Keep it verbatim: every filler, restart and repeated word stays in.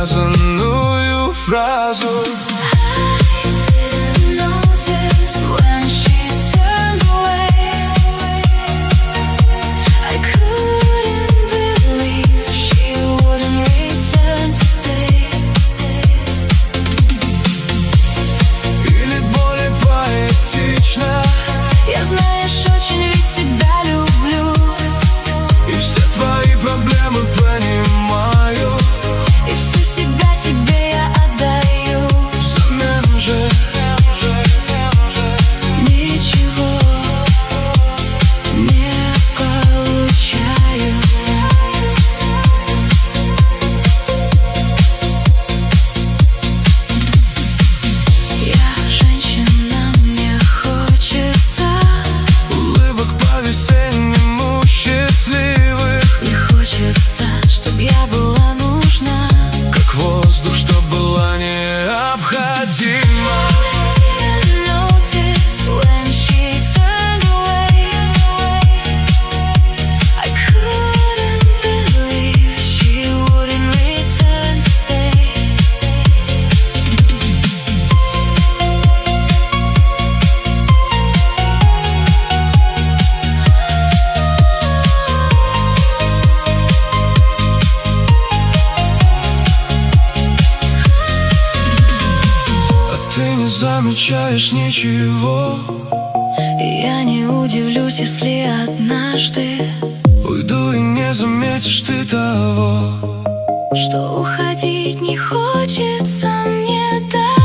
сказанную фразу. Я, знаешь, очень ведь тебя люблю, и все твои проблемы понимаю, и всю себя тебе я отдаю. Взамен же ничего не получаю. Я женщина, мне хочется улыбок по-весеннему счастливых. Мне хочется, чтоб я была нужна, как воздух, чтоб была необходима. Ты не замечаешь ничего, и я не удивлюсь, если однажды уйду и не заметишь ты того, что уходить не хочется мне, да.